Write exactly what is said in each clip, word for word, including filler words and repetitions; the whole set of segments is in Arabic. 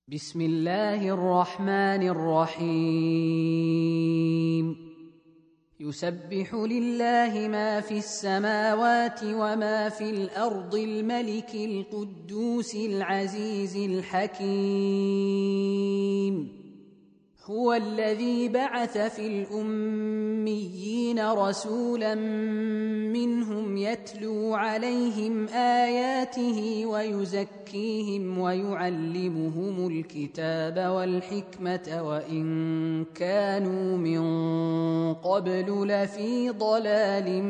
بسم الله الرحمن الرحيم يسبح لله ما في السماوات وما في الأرض الملك القدوس العزيز الحكيم هو الذي بعث في الأميين رسولا منهم يتلو عليهم آياته ويزكيهم ويعلمهم الكتاب والحكمة وإن كانوا من قبل لفي ضلال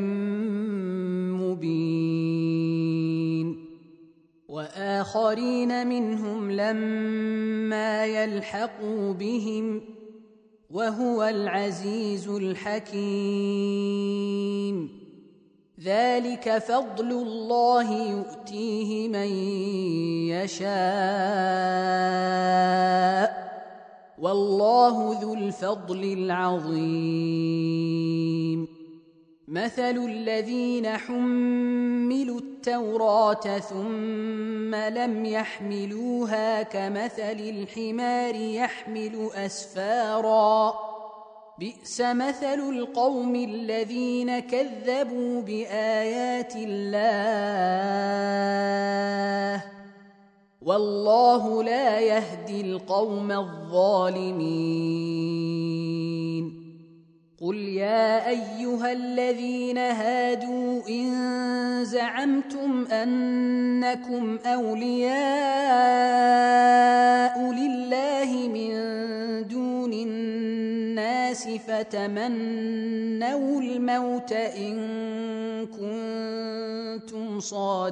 مبين وآخرين منهم لما يلحقوا بهم وهو العزيز الحكيم ذلك فضل الله يؤتيه من يشاء والله ذو الفضل العظيم مثل الذين حملوا التوراة ثم لم يحملوها كمثل الحمار يحمل أسفارا بئس مثل القوم الذين كذبوا بآيات الله والله لا يهدي القوم الظالمين قل يا أيها الذين هادوا إن زعمتم أنكم أولياء لله من دون الناس فتمنوا الموت إن كنتم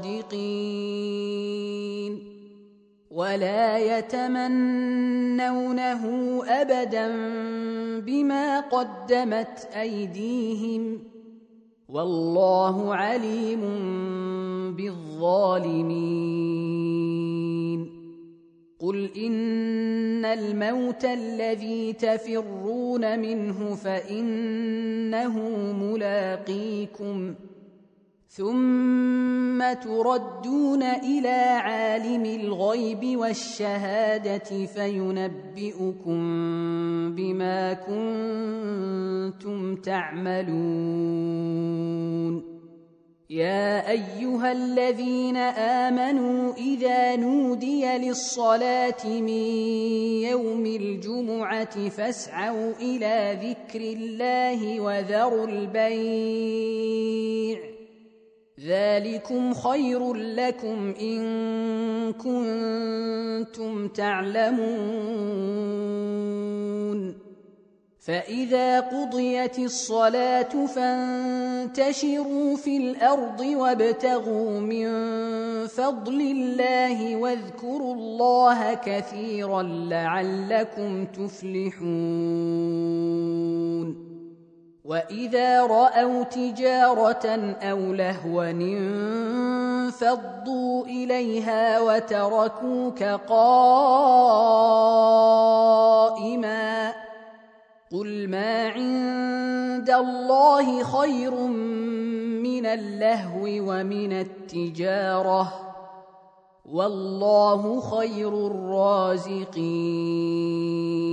صادقين ولا يتمنونه أبدا بما قدمت أيديهم والله عليم بالظالمين قل إن الموت الذي تفرون منه فإنه ملاقيكم ثم تردون إلى عالم الغيب والشهادة فينبئكم بما كنتم تعملون يا أيها الذين آمنوا إذا نودي للصلاة من يوم الجمعة فاسعوا إلى ذكر الله وذروا البيع ذلكم خير لكم إن كنتم تعلمون فإذا قضيت الصلاة فانتشروا في الأرض وابتغوا من فضل الله واذكروا الله كثيرا لعلكم تفلحون وإذا رأوا تجارة أو لهوا انفضوا إليها وتركوك قائما قل ما عند الله خير من اللهو ومن التجارة والله خير الرازقين